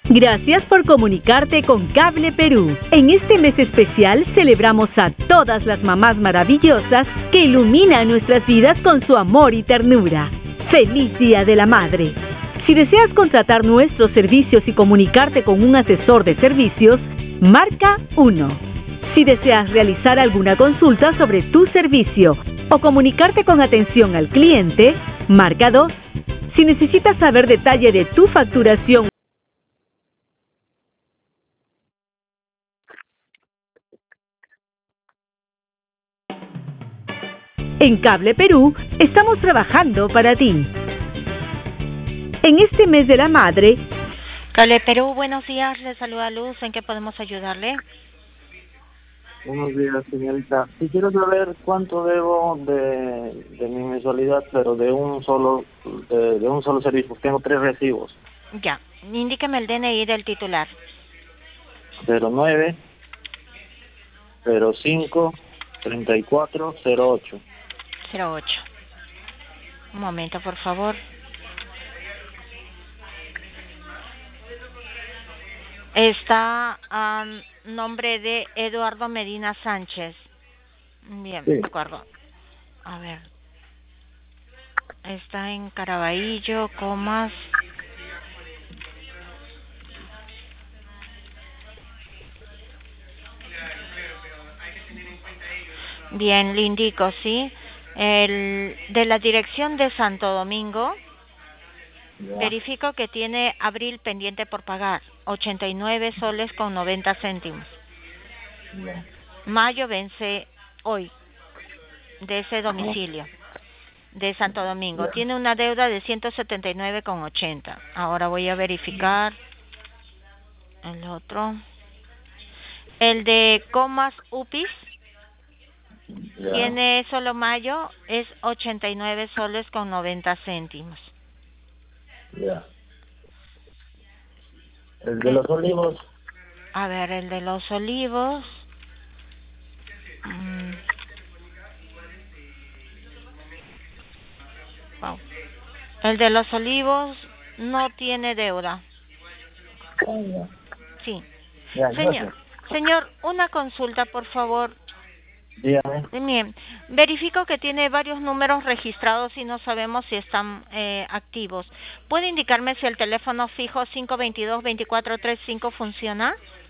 Gracias por comunicarte con Cable Perú. En este mes especial celebramos a todas las mamás maravillosas que iluminan nuestras vidas con su amor y ternura. ¡Feliz Día de la Madre! Si deseas contratar nuestros servicios y comunicarte con un asesor de servicios, marca 1. Si deseas realizar alguna consulta sobre tu servicio o comunicarte con atención al cliente, marca 2. Si necesitas saber detalle de tu facturación, en Cable Perú estamos trabajando para ti. En este mes de la madre, Cable Perú, buenos días, le saluda Luz, ¿en qué podemos ayudarle? Buenos días, señorita. Si quiero saber cuánto debo de mi mensualidad, pero de un solo servicio. Tengo 3 recibos. Ya, indíqueme el DNI del titular. 09 05 34 08. 08. Un momento, por favor. Está a nombre de Eduardo Medina Sánchez. Bien, Sí. de acuerdo. A ver. Está en Caraballo, Comas. Bien, le indico, ¿sí? De la dirección de Santo Domingo, Ya. verifico que tiene abril pendiente por pagar, 89 soles con 90 céntimos. Ya. Mayo vence hoy, de ese domicilio, de Santo Domingo. Ya. Tiene una deuda de 179 con 80. Ahora voy a verificar el otro. El de Comas Upis. Ya. Tiene solo mayo, es 89 soles con 90 céntimos. Ya. El de los olivos. A ver, el de los olivos. Wow. El de los olivos no tiene deuda. Ya. Sí. Ya, Señor, una consulta, por favor. dígame. Bien, verifico que tiene varios números registrados y no sabemos si están activos. ¿Puede indicarme si el teléfono fijo 522-2435 funciona?